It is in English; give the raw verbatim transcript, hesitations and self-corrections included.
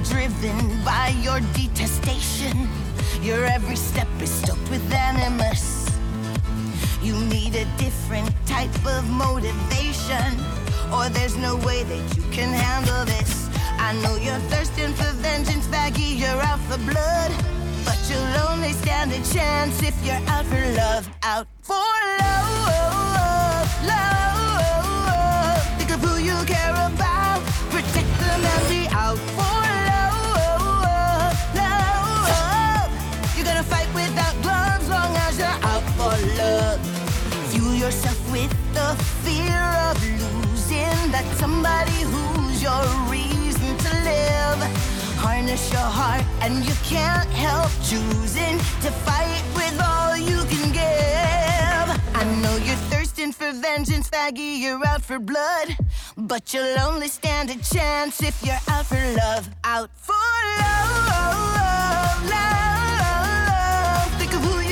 driven by your detestation. Your every step is stoked with animus. You need a different type of motivation, or there's no way that you can handle this. I know you're thirsting for vengeance, baggy, you're out for blood, but you'll only stand a chance if you're out for love. Out for love, love. Think of who you care about, protect them and be out for love, love. You're gonna fight without gloves long as you're out for love. Fuel yourself with the fear of losing that somebody who's your reason to live. Harness your heart and you can't help choosing to fight with all you can give. I know you're thirsting for vengeance, faggy, you're out for blood, but you'll only stand a chance if you're out for love. Out for love, love. Think of who